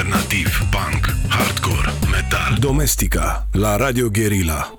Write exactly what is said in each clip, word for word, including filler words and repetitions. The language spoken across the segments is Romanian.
alternativ, punk, hardcore, metal. Domestica la Radio Guerilla.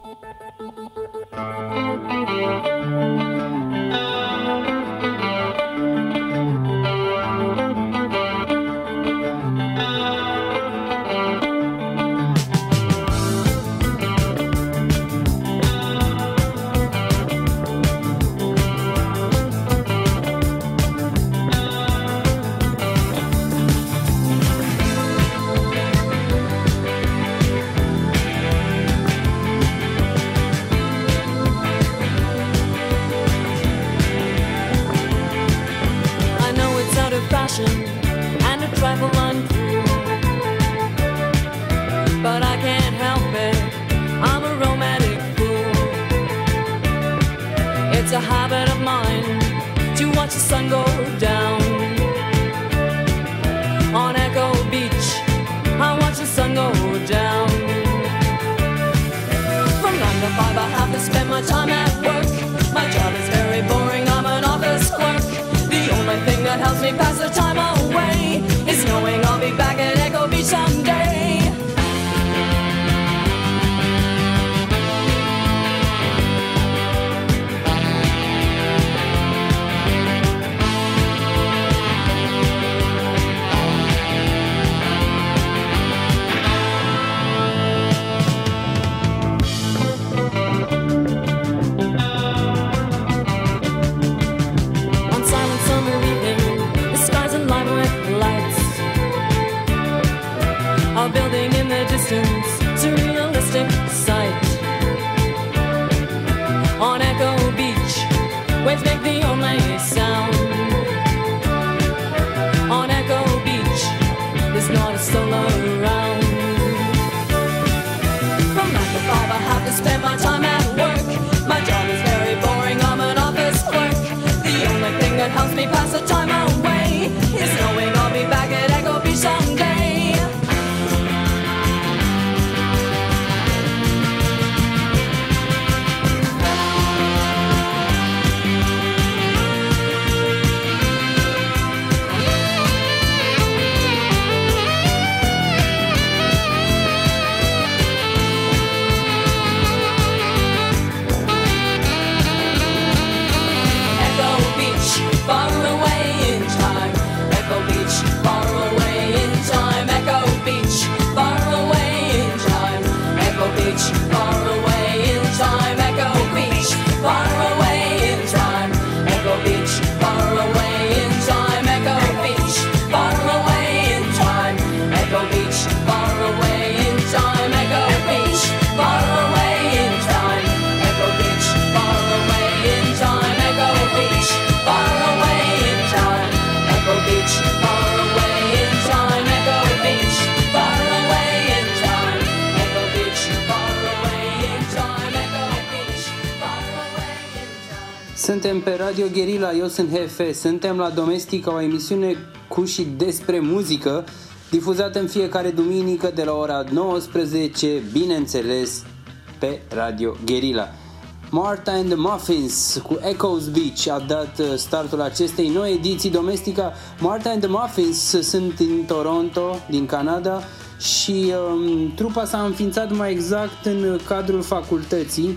Suntem pe Radio Guerilla, eu sunt Hefe, suntem la Domestica, o emisiune cu și despre muzică, difuzată în fiecare duminică de la ora nouăsprezece, bineînțeles, pe Radio Guerilla. Martha and the Muffins cu Echoes Beach a dat startul acestei noi ediții Domestica. Martha and the Muffins sunt din Toronto, din Canada, și um, trupa s-a înființat mai exact în cadrul facultății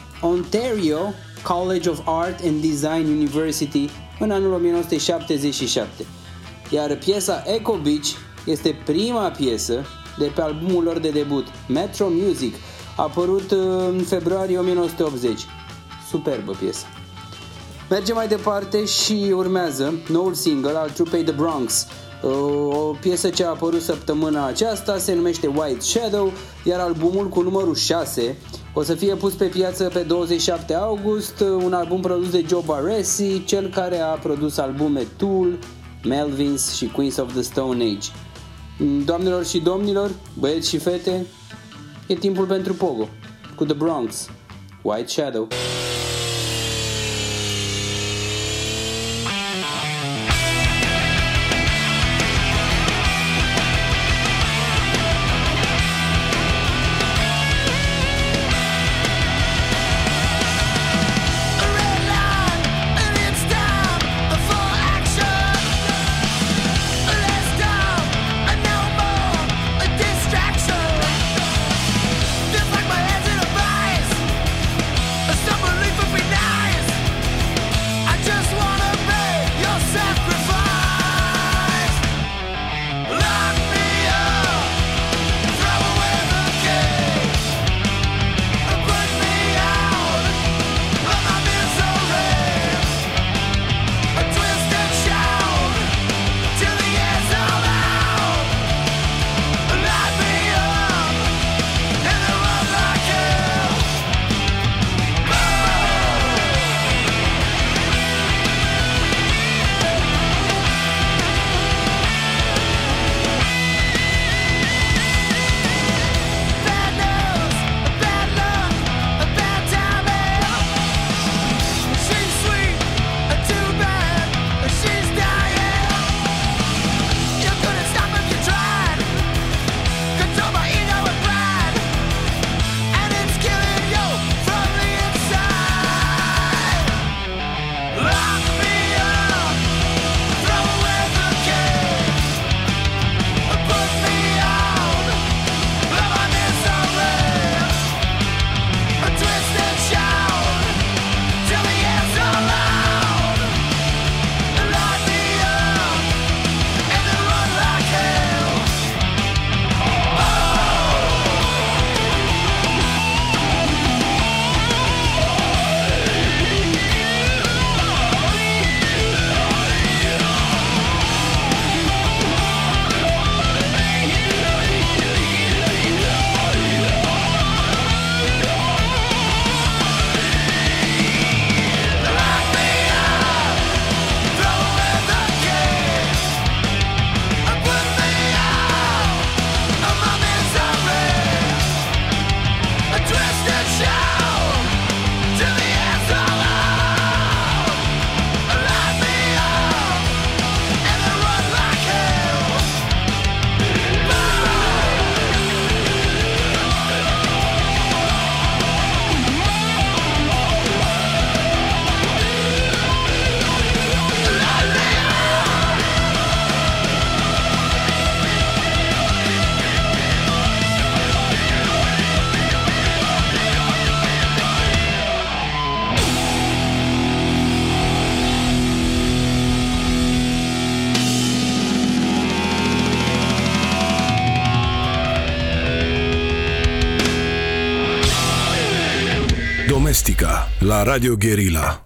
Ontario College of Art and Design University în anul nouăsprezece șaptezeci și șapte. Iar piesa Echo Beach este prima piesă de pe albumul lor de debut, Metro Music, apărut în februarie nouăsprezece optzeci. Superbă piesă. Mergem mai departe și urmează noul single al trupei The Bronx. O piesă ce a apărut săptămâna aceasta se numește White Shadow, iar albumul cu numărul șase o să fie pus pe piață pe douăzeci și șapte august, un album produs de Joe Barresi, cel care a produs albume Tool, Melvins și Queens of the Stone Age. Doamnelor și domnilor, băieți și fete, e timpul pentru Pogo cu The Bronx, White Shadow. More Domestica la Radio Guerilla.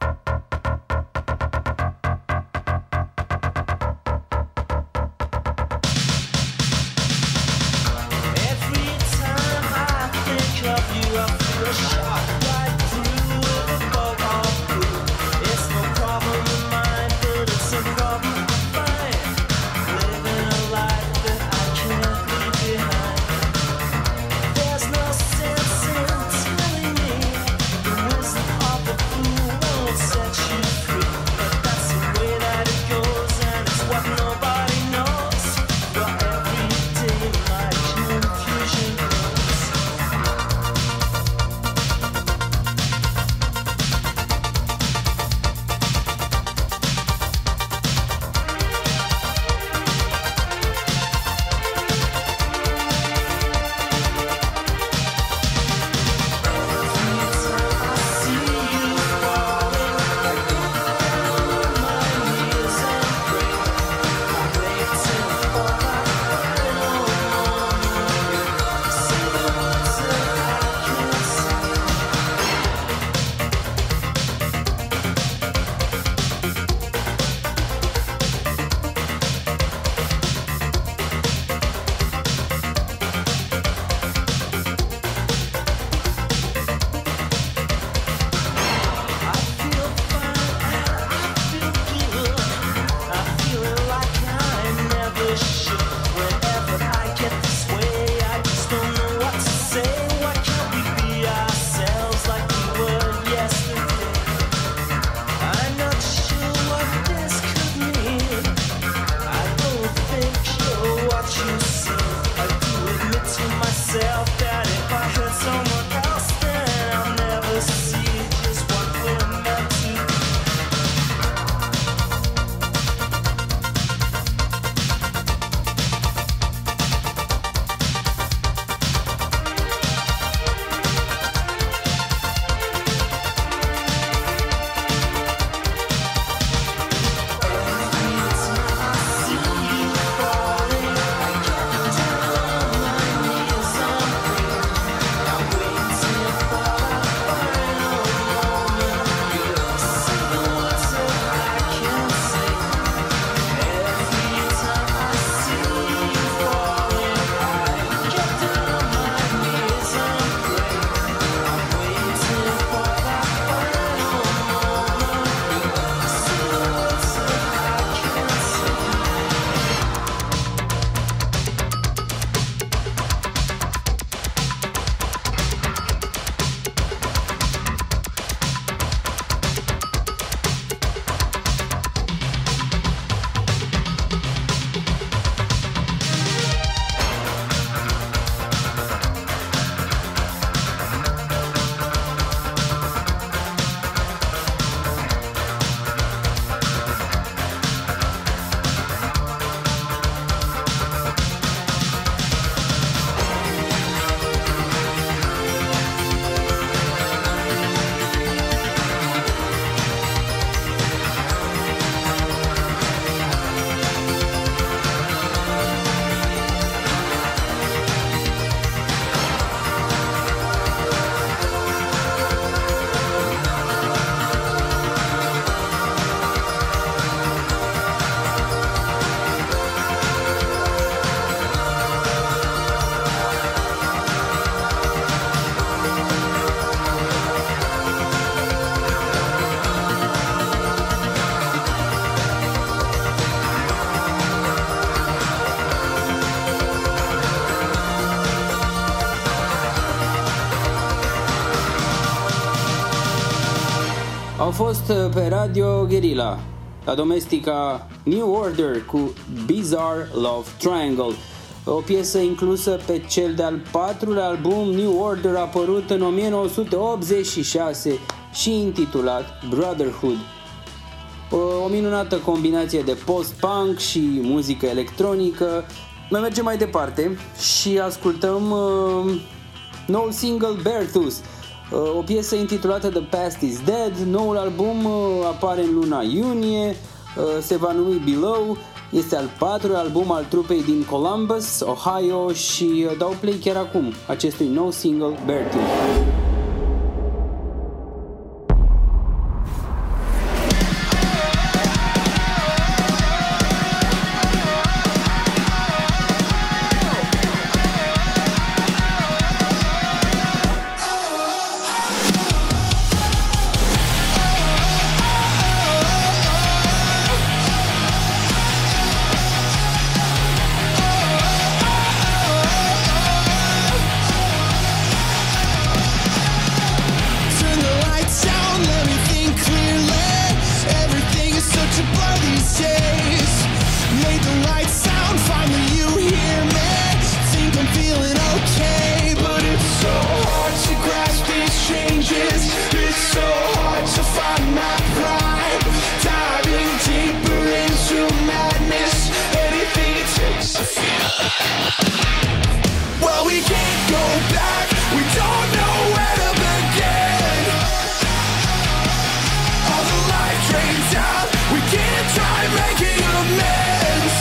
Au fost pe Radio Guerilla, la Domestica, New Order cu Bizarre Love Triangle, o piesă inclusă pe cel de-al patrulea album New Order, apărut în nouăsprezece optzeci și șase și intitulat Brotherhood. O minunată combinație de post-punk și muzică electronică. Noi mergem mai departe și ascultăm uh, noul single Bertus, uh, o piesă intitulată The Past is Dead. Noul album uh, apare în luna iunie, uh, se va numi Below. Este al patrulea album al trupei din Columbus, Ohio, și uh, dau play chiar acum acestui nou single Bertus. Well, we can't go back, we don't know where to begin. All the life drains out, we can't try making amends.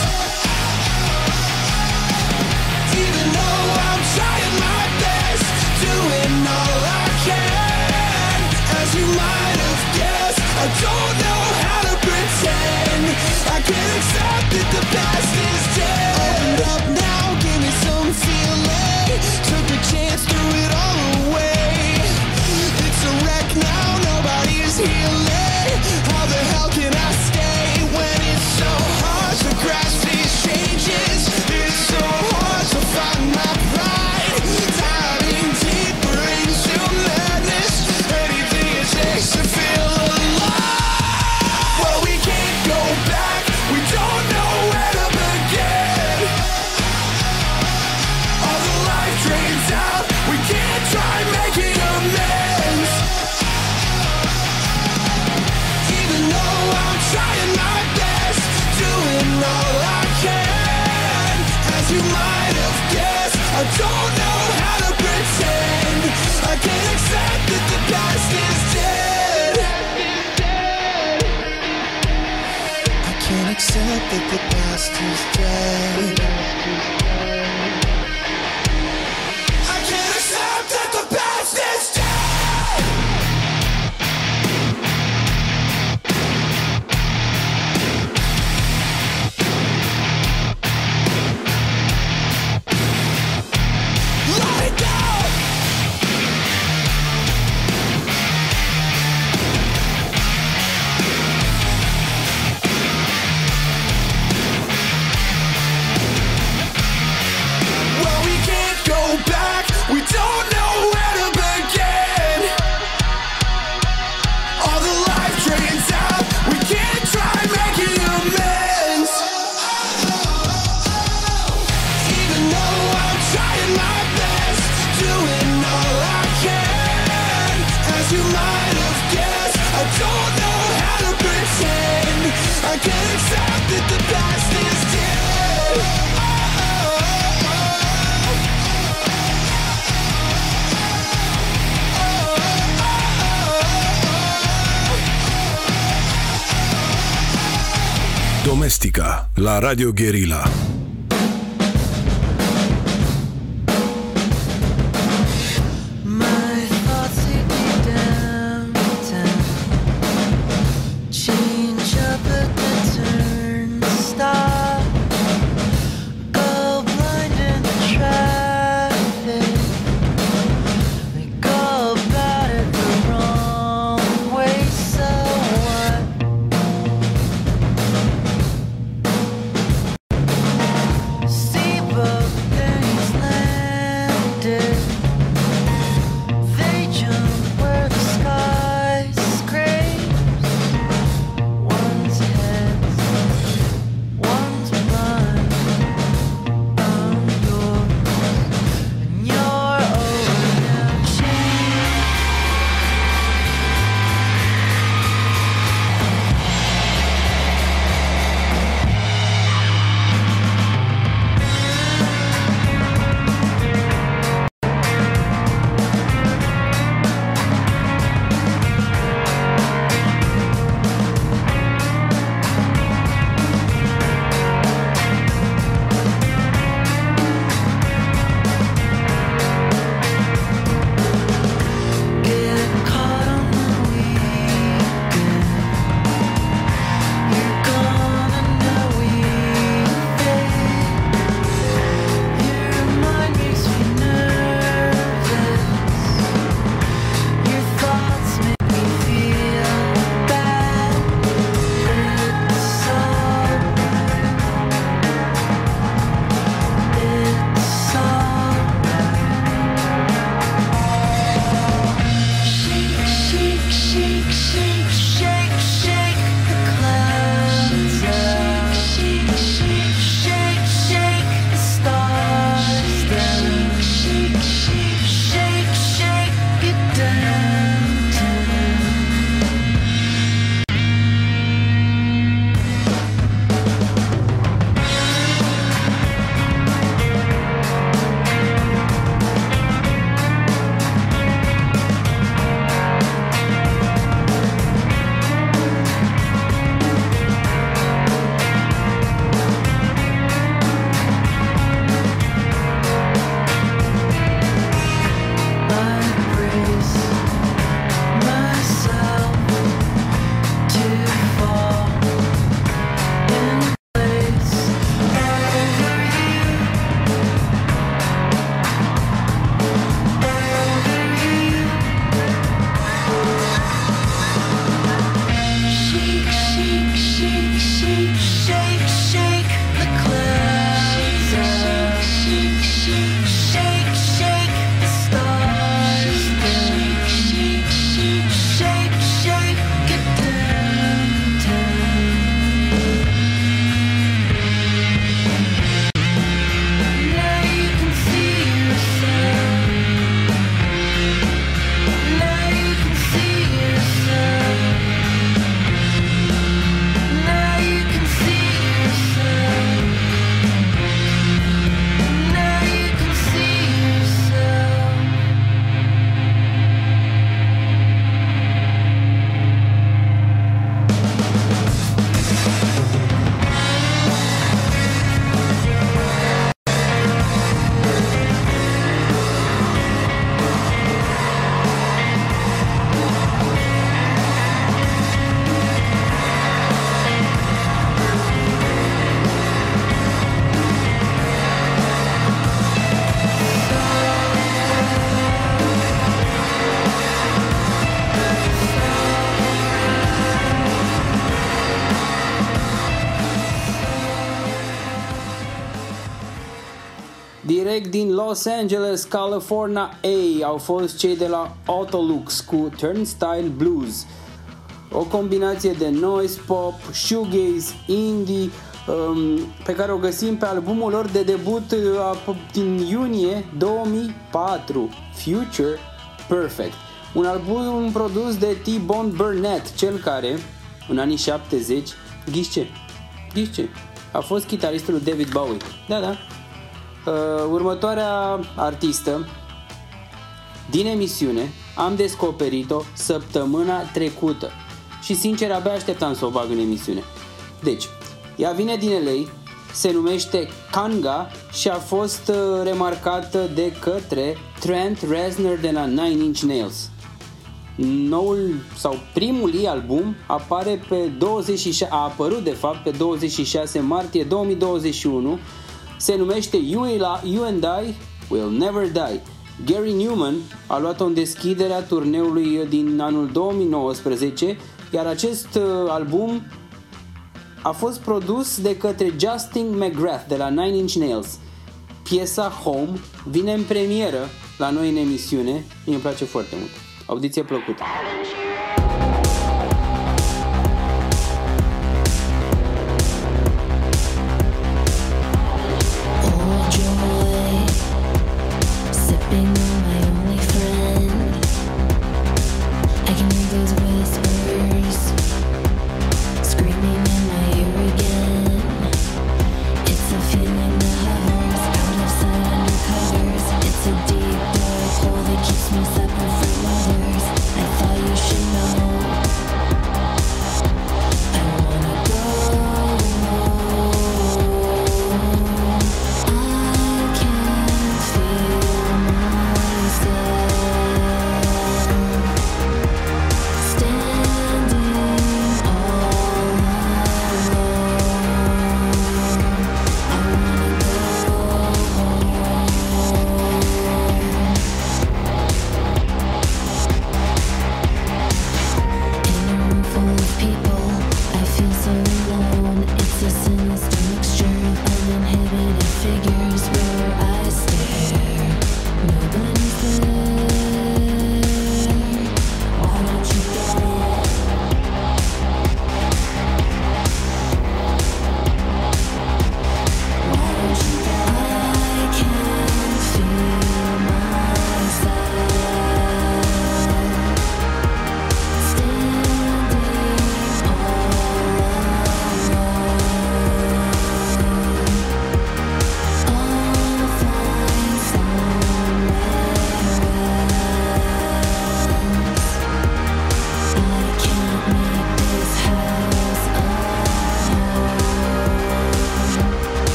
Even though I'm trying my best, doing all I can. As you might have guessed, I don't know how to pretend. I can't accept that the past is dead. Open up now, give me some feeling. Took a chance, threw it all away. It's a wreck now, nobody's healing. How the hell can I stay when it's so hard to grasp these changes? It's so hard to find my pride. Diving deeper into madness. Anything it takes to feel alive. Well, we can't go back, we don't know where to begin. All the life drains out, we can't try making amends. Even though I'm trying my best, doing all I can. As you might have guessed, I don't know how to pretend. I can't accept that the past is dead. I can't accept that the past is dead. I can't accept that the past is dead. Let it go. Well, we can't go back, we don't know where to begin. All the life drains out, we can't try making amends. Even though I'm trying my best, doing all I can. As you might have guessed, I don't know how to pretend. I can't accept that the past is dead. Domestica la Radio Guerilla. My thoughts take me downtown, change up at the turnstile, go blind in the traffic. We go about it the wrong way, so what? din Los Angeles, California A au fost cei de la Autolux cu Turnstile Blues. O combinație de noise pop, shoegaze, indie, um, pe care o găsim pe albumul lor de debut uh, din iunie două mii patru, Future Perfect. Un album produs de T-Bone Burnett, cel care, în anii șaptezeci, ghiși ce? Ghiși ce? A fost chitaristul lui David Bowie. Da, da. Uh, următoarea artistă din emisiune am descoperit-o săptămâna trecută și sincer abia așteptam să o bag în emisiune. Deci, ea vine din L A, se numește Kanga și a fost uh, remarcată de către Trent Reznor de la Nine Inch Nails. Noul sau primul ei album apare pe douăzeci și șase, a apărut de fapt pe douăzeci și șase martie două mii douăzeci și unu. Se numește You, You and I Will Never Die. Gary Newman a luat-o în deschiderea turneului din anul două mii nouăsprezece, iar acest album a fost produs de către Justin McGrath de la Nine Inch Nails. Piesa Home vine în premieră la noi în emisiune, mie îmi place foarte mult. Audiție plăcută. Keeps me separate from others. I thought you should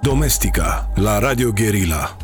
Domestica la Radio Guerilla.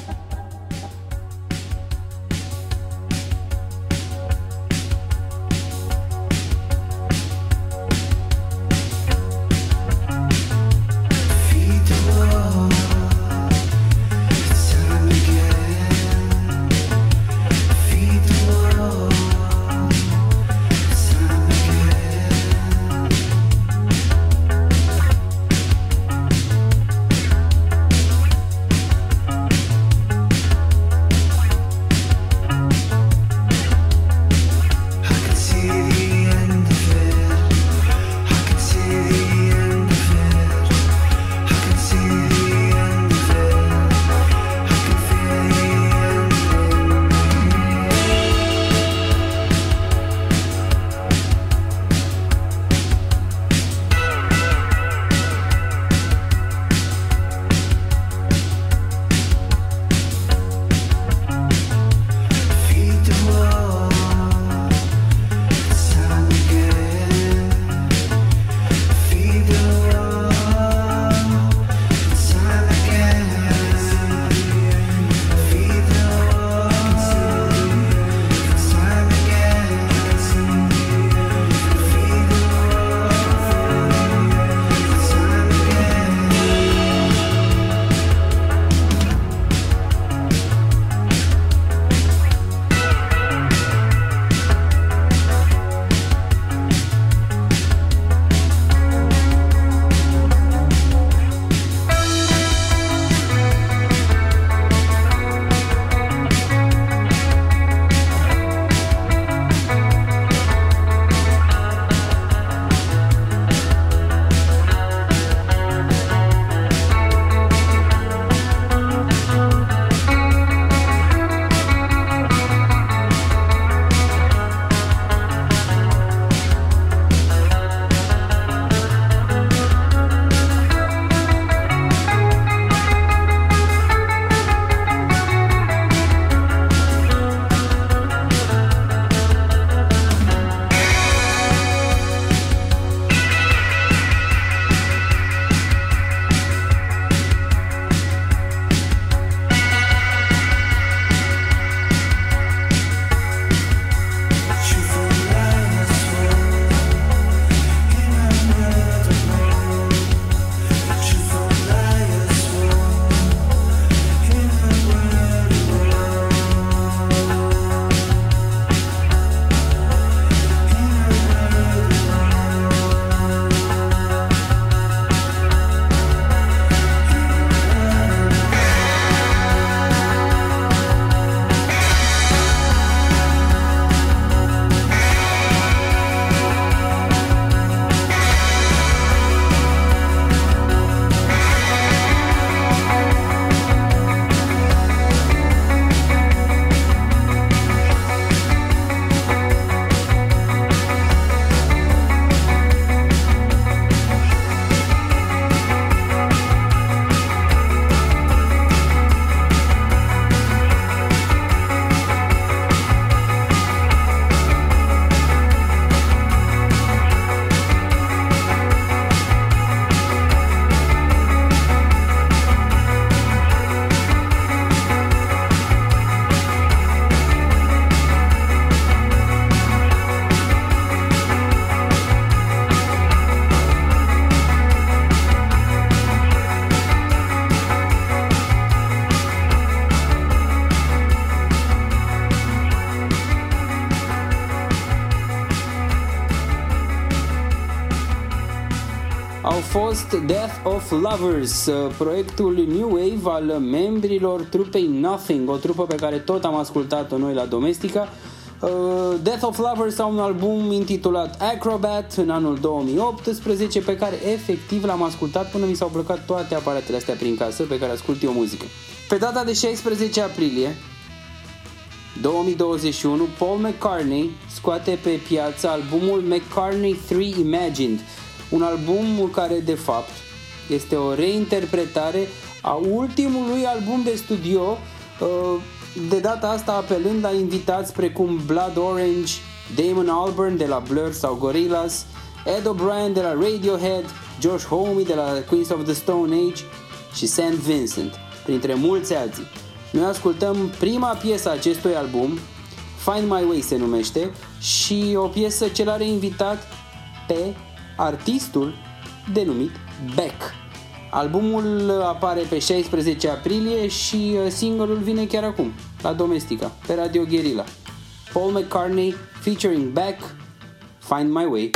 Au fost Death of Lovers, proiectul New Wave al membrilor trupei Nothing, o trupă pe care tot am ascultat-o noi la Domestica. Death of Lovers au un album intitulat Acrobat în anul două mii optsprezece, pe care efectiv l-am ascultat până mi s-au blocat toate aparatele astea prin casă pe care ascult eu muzică. Pe data de șaisprezece aprilie două mii douăzeci și unu, Paul McCartney scoate pe piață albumul McCartney trei Imagined, un album care de fapt este o reinterpretare a ultimului album de studio, de data asta apelând la invitați precum Blood Orange, Damon Albarn de la Blur sau Gorillaz, Ed O'Brien de la Radiohead, Josh Homme de la Queens of the Stone Age și Saint Vincent, printre mulți alții. Noi ascultăm prima piesă a acestui album, Find My Way se numește, și o piesă ce l-are invitat pe artistul denumit Beck. Albumul apare pe șaisprezece aprilie și singurul vine chiar acum, la Domestica, pe Radio Guerilla. Paul McCartney featuring Beck, Find My Way.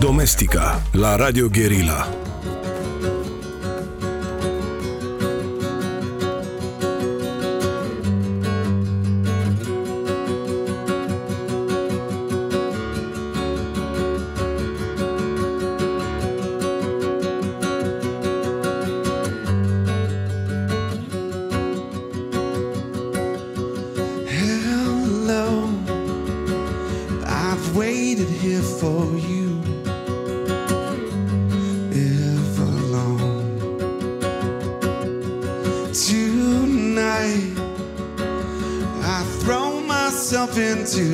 Domestica la Radio Guerilla. Hello, I've waited here for you ever long. Tonight I throw myself into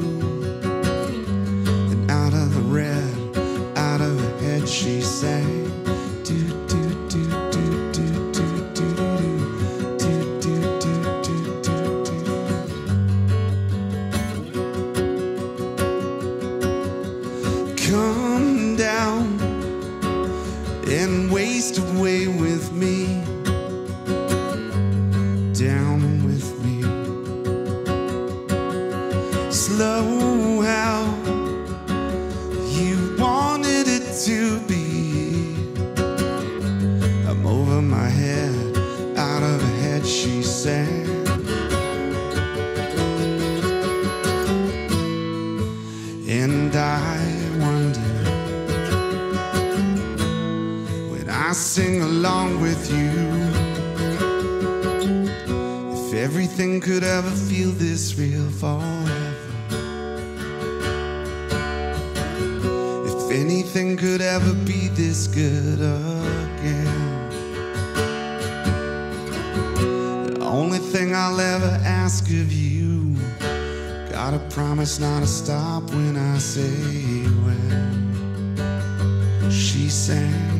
and out of the red, out of her head she sang. Do do do do do do do do do do do do do. Come down and waste away with me, down with me. Slow how you wanted it to be. I'm over my head, out of her head she sang. And I wonder, when I sing along with you, if everything could ever feel this real forever. If anything could ever be this good again. The only thing I'll ever ask of you, gotta promise not to stop when I say when she sang.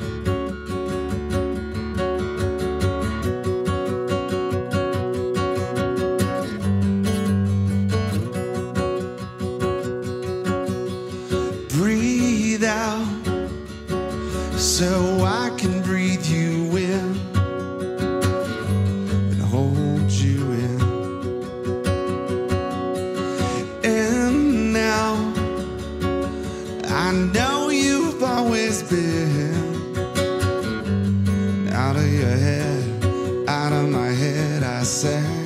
Breathe out so I can breathe you in and hold you in. And now I know you've always been out of your head, out of my head I sang.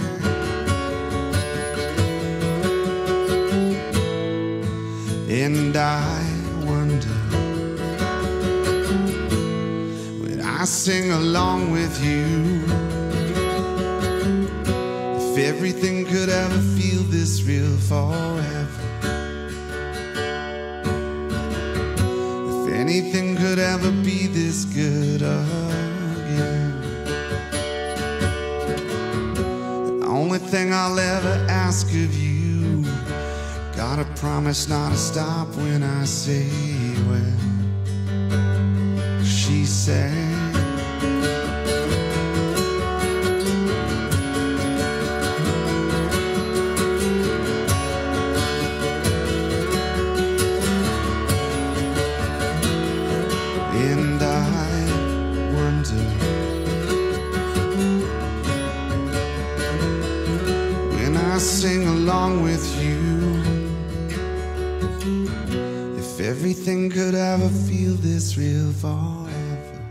And I wonder, when I sing along with you, if everything could ever feel this real forever. If anything could ever be this good again. The only thing I'll ever ask of you, gotta promise not to stop when I say when she sang. And I wonder, when I sing along with you, if everything could ever feel this real forever.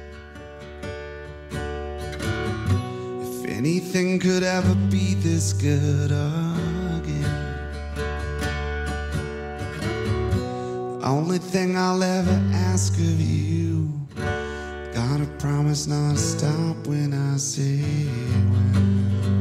If anything could ever be this good again. Only thing I'll ever ask of you, gotta promise not to stop when I say when.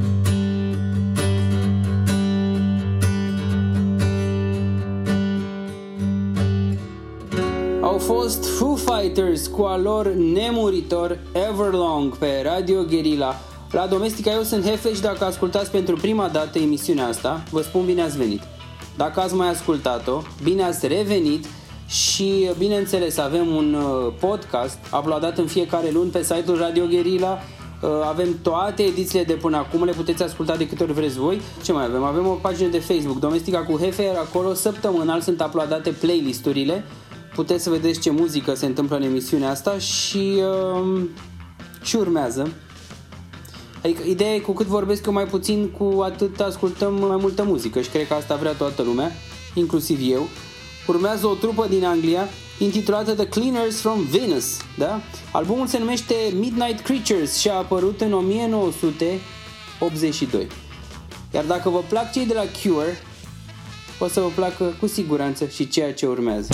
Au fost Foo Fighters cu al lor nemuritor Everlong pe Radio Guerilla. La Domestica eu sunt Hefe și dacă ascultați pentru prima dată emisiunea asta, vă spun bine ați venit. Dacă ați mai ascultat-o, bine ați revenit și bineînțeles avem un podcast uploadat în fiecare luni pe site-ul Radio Guerilla. Avem toate edițiile de până acum, le puteți asculta de câte ori vreți voi. Ce mai avem? Avem o pagină de Facebook, Domestica cu Hefe, iar acolo săptămânal sunt uploadate playlisturile. Puteți să vedeți ce muzică se întâmplă în emisiunea asta și, uh, și urmează. Adică ideea e, cu cât vorbesc eu mai puțin, cu atât ascultăm mai multă muzică și cred că asta vrea toată lumea, inclusiv eu. urmează o trupă din Anglia intitulată The Cleaners from Venus, da? Albumul se numește Midnight Creatures și a apărut în o mie nouă sute optzeci și doi. Iar dacă vă plac cei de la Cure, o să vă placă cu siguranță și ceea ce urmează.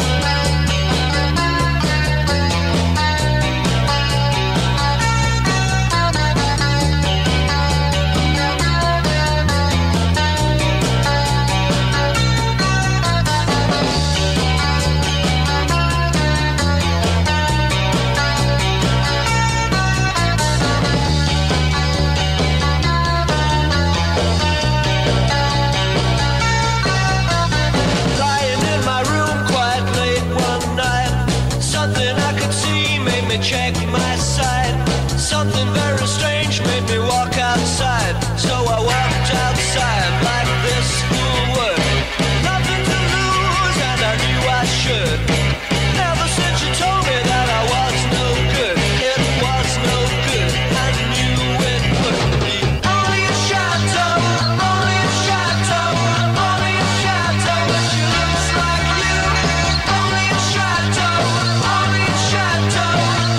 Check my side. Something very strange made me walk outside. So I walked outside like this fool would. Nothing to lose and I knew I should. Ever since you told me that I was no good, it was no good. I knew it couldn't be. Only a shadow, only a shadow, only a shadow, but she looks like you. Only a shadow, only a shadow.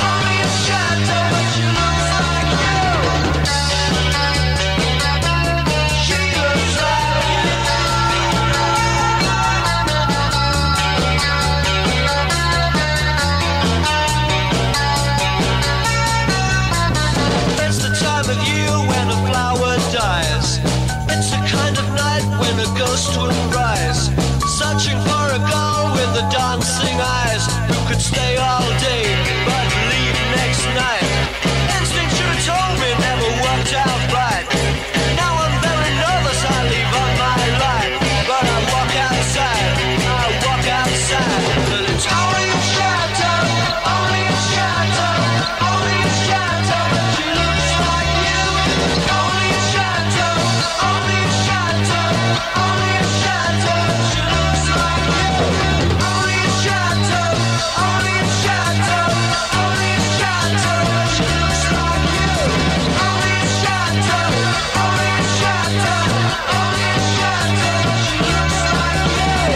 Ghost will rise, searching for a girl with the dancing eyes who could stay all day but leave next night. Instinct should have told me never worked out right. Now I'm very nervous, I leave on my right, but I walk outside, I walk outside, but it's only a shadow, only a shadow, only a shadow, but she looks like you. Only a shadow, only a shadow. Only a shadow, she looks like you. Only a shadow, only a shadow, only a shadow, she looks like you. Only a shadow, only a shadow, only a shadow, she looks like you.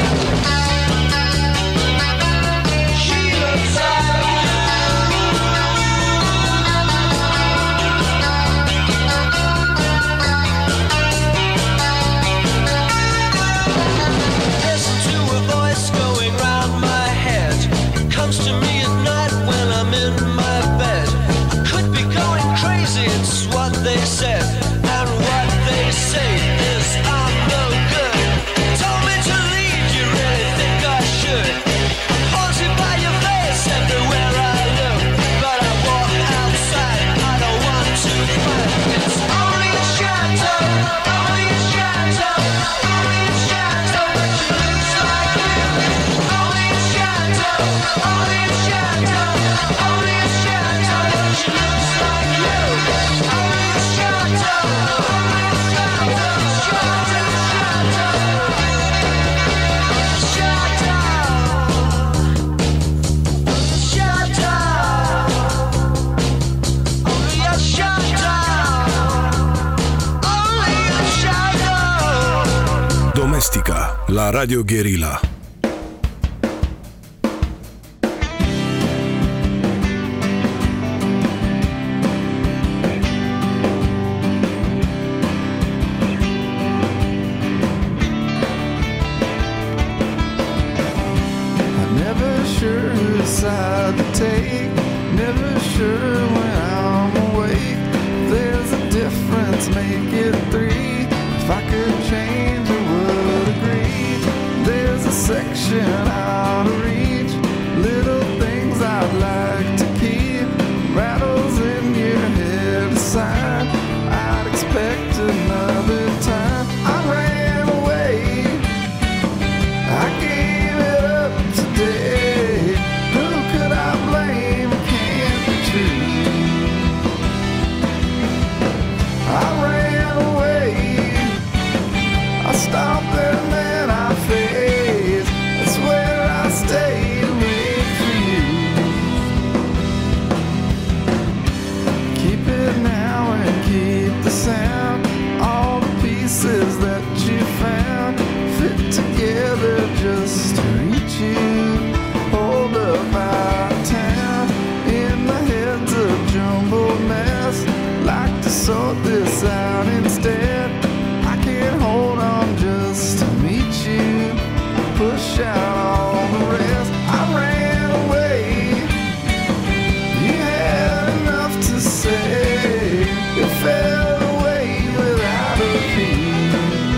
She looks like to me at night when I'm in my bed. I could be going crazy, it's what they said. And what they say is I'm no good. Told me to leave, you really think I should? Haunted by your face everywhere I look. But I walk outside, I don't want to fight. It's only a shadow, only a shadow, only a shadow, but she looks like you. Only a shadow, only a shadow, only a shadow, she looks like you. Only a shadow, only a shadow, shadow, shadow, shadow, only a shadow, only a shadow. Domestica la Radio Guerilla. Side to take, never sure when I'm awake. There's a difference, make it three. If I could change, I would agree. There's a section out of reach, little things I'd like to keep. Rattles in your head aside, I'd expect another time. I ran away, I gave it up today. Who could I blame? It can't be true. I ran away, I stopped and then I faced. That's where I stayed, wait for you. together just to reach you. Hold up out of town in my head's a jumbled mess. Like to sort this out instead. I can't hold on just to meet you. Push out all the rest. I ran away. You had enough to say. It fell away without a peep.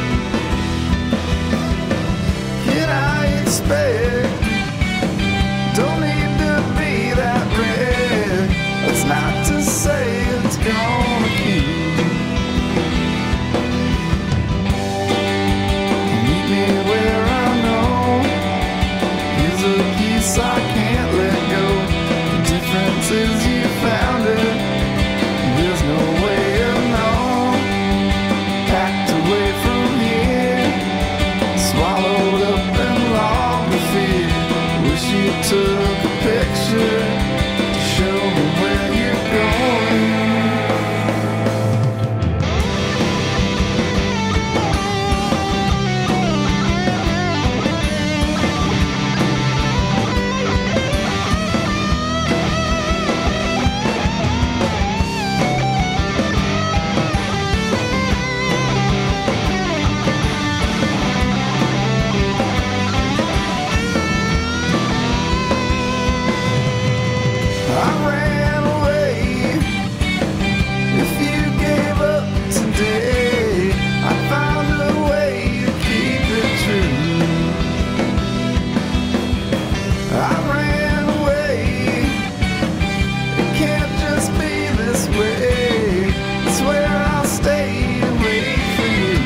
Can I expect? Don't need to be that red. That's not to say it's gonna keep. Meet me where I know. Here's a piece I can't let go. The difference is you found it. There's no way of knowing. Packed away from here. Swallowed up and logged the fear. Wish you took a picture to show me where you're going. I ran away. If you gave up today, I found a way to keep it true. I ran away. It can't just be this way. I swear I'll stay away from you.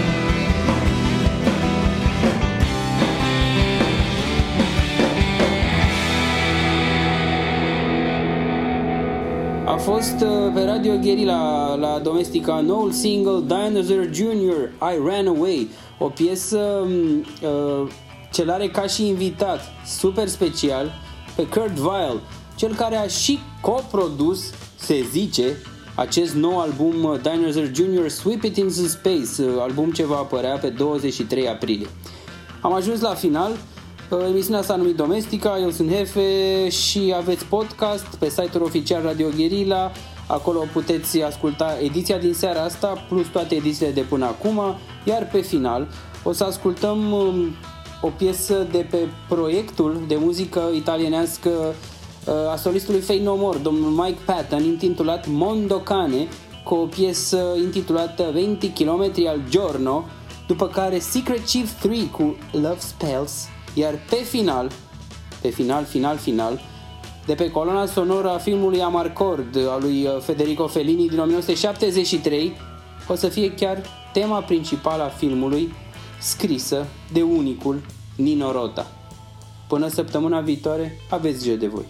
A fost uh, pe Radio Guerilla la Domestica noul single Dinosaur junior I Ran Away, o piesă uh, ce l-are ca și invitat super special pe Kurt Vile, cel care a și coprodus, se zice, acest nou album uh, Dinosaur junior Sweep It Into Space, uh, album ce va apărea pe douăzeci și trei aprilie. Am ajuns la final. Emisiunea s-a numit Domestica, eu sunt Hefe și aveți podcast pe site-ul oficial Radio Guerilla. Acolo puteți asculta ediția din seara asta plus toate edițiile de până acum. Iar pe final o să ascultăm o piesă de pe proiectul de muzică italienească a solistului Faith No More, domnul Mike Patton, intitulat Mondo Cane, cu o piesă intitulată douăzeci kilometri al giorno, după care Secret Chief trei cu Love Spells. Iar pe final, pe final, final, final, de pe coloana sonoră a filmului Amarcord al lui Federico Fellini din nouăsprezece șaptezeci și trei, o să fie chiar tema principală a filmului, scrisă de unicul Nino Rota. Până săptămâna viitoare, aveți grijă de voi.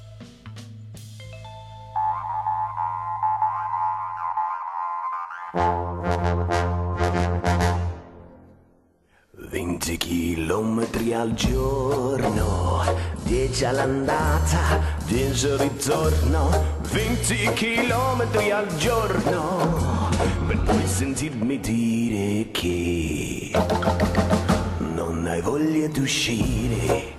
venti chilometri al giorno, dieci all'andata, dieci al ritorno, venti chilometri al giorno, per poi sentirmi dire che non hai voglia di uscire.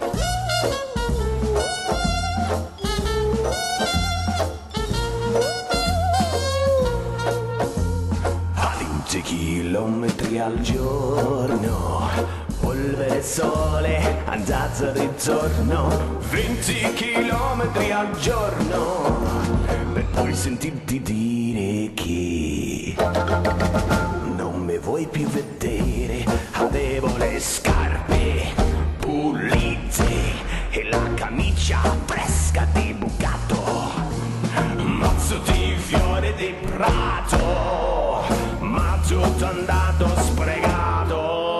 venti chilometri al giorno, polvere e sole, andata e ritorno, venti chilometri al giorno, per poi sentirti dire che non mi vuoi più vedere. Avevo le scarpe pulite e la camicia fresca di bucato, mazzo di fiore di prato, ma tutto andato sprecato.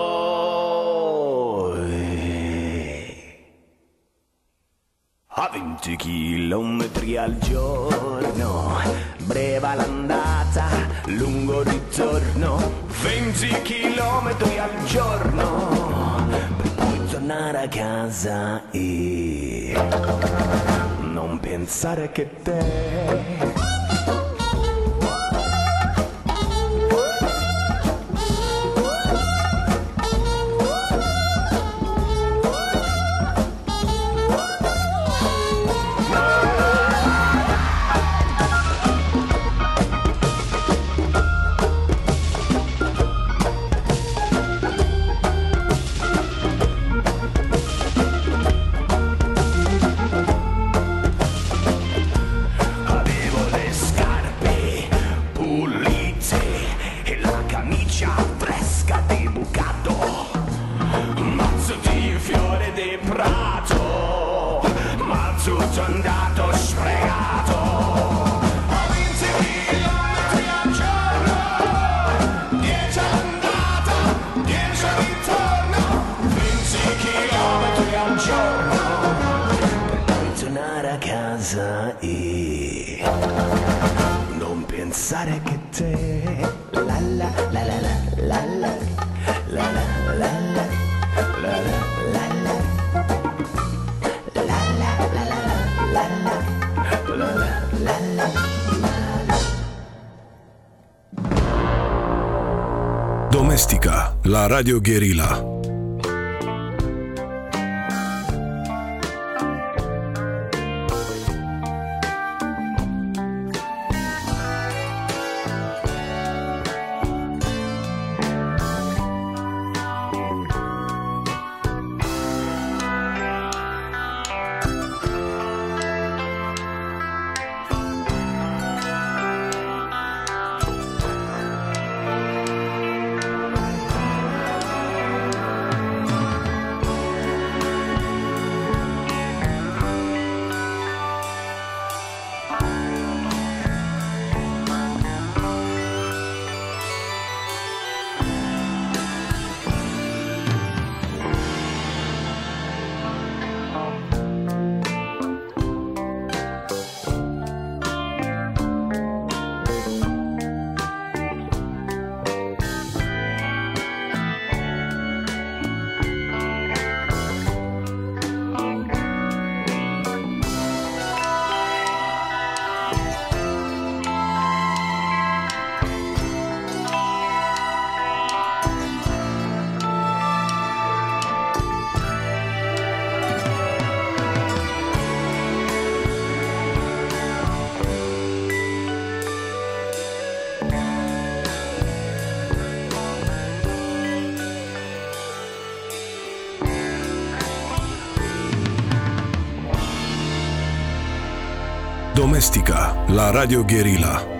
A venti chilometri al giorno, breve l'andata, lungo il ritorno, venti chilometri al giorno, per poi tornare a casa e non pensare che te comprato, ma tutto è andato sprecato. Ho venti chilometri al giorno, dieci all'andata, dieci al ritorno, venti chilometri al giorno, per poi tornare a casa e non pensare che te la la la la la la la la la la la la la Domestica la Radio Guerilla. Domestica la Radio Guerilla.